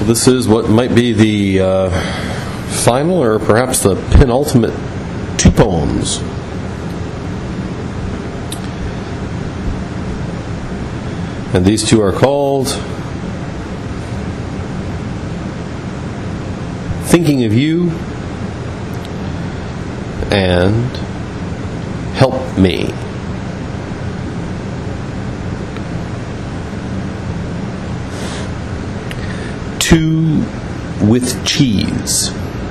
This is what might be the final or perhaps the penultimate two poems. And these two are called Thinking of You and Help Me. Two with cheese.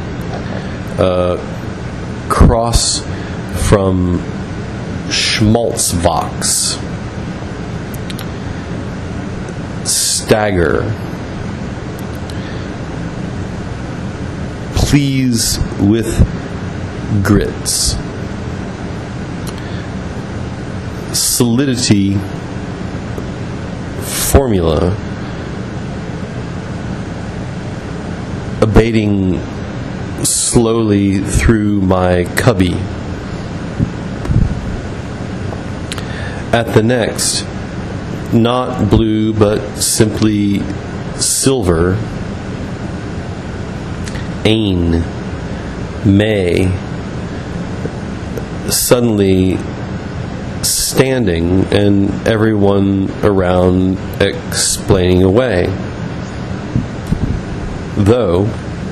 Cross from Schmaltzwachs. Stagger. Please with grits. Solidity formula. Abating slowly through my cubby. At the next, not blue but simply silver. Ain, May, suddenly standing and everyone around explaining away. Though,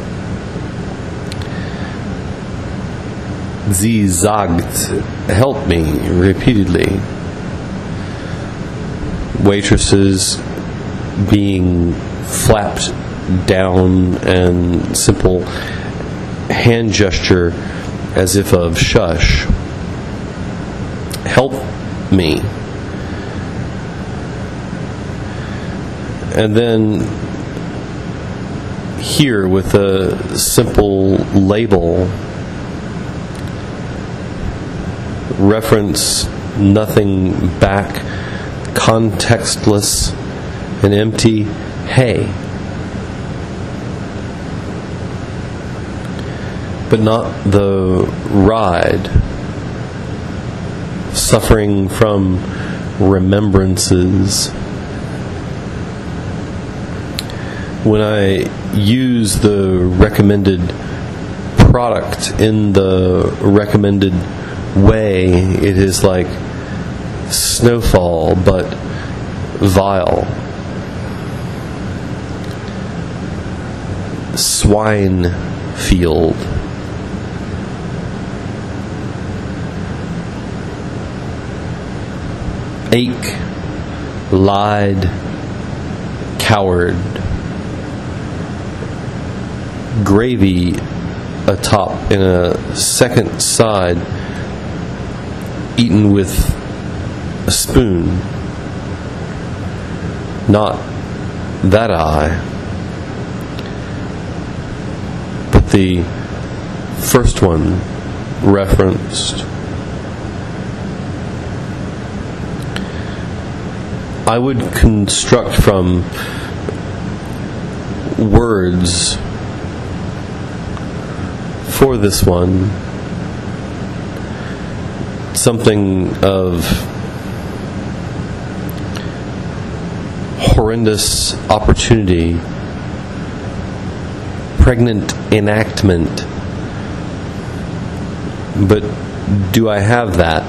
sie sagt, help me, repeatedly. Waitresses being flapped down and simple hand gesture as if of shush. Help me. And then here with a simple label, reference nothing back, contextless and empty, hey. But not the ride, suffering from remembrances. When I use the recommended product in the recommended way, it is like snowfall but vile. Swine field. Ache, lied, coward. Gravy atop in a second side, eaten with a spoon. Not that eye, but the first one referenced. I would construct from words for this one something of horrendous opportunity, pregnant enactment. But do I have that?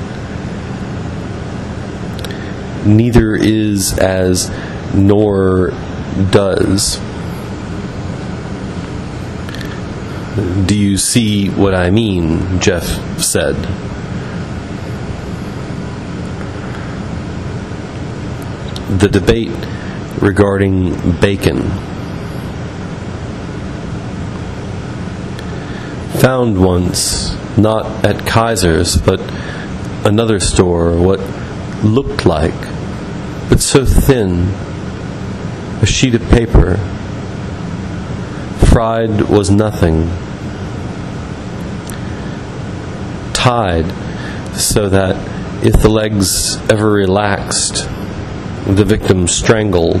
Neither is as nor does. Do you see what I mean? Jeff said. The debate regarding bacon. Found once, not at Kaiser's, but another store, what looked like, but so thin, a sheet of paper. Fried was nothing. Tied so that if the legs ever relaxed, the victim strangled.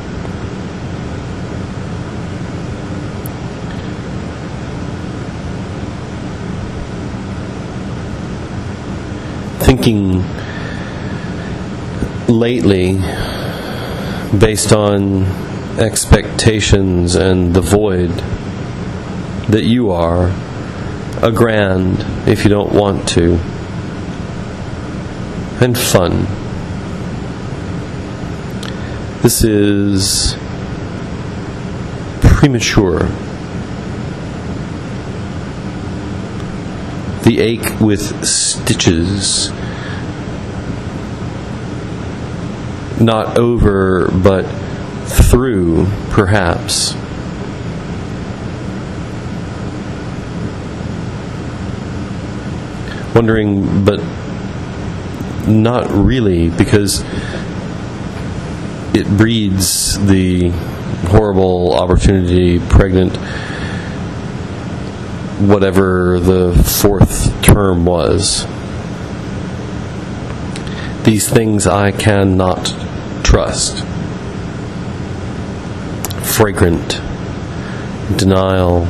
Thinking lately, based on expectations and the void that you are, a grand if you don't want to, and fun. This is premature. The ache with stitches, not over but through, perhaps. Wondering, but not really, because it breeds the horrible opportunity, pregnant, whatever the fourth term was. These things I cannot trust. Fragrant denial.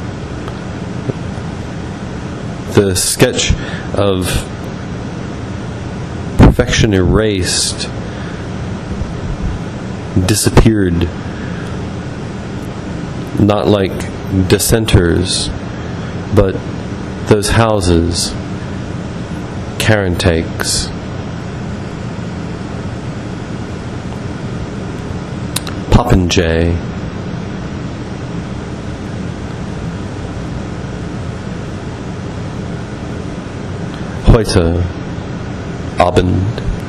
The sketch of perfection erased, disappeared, not like dissenters, but those houses Karen takes. Popinjay. Heute Abend.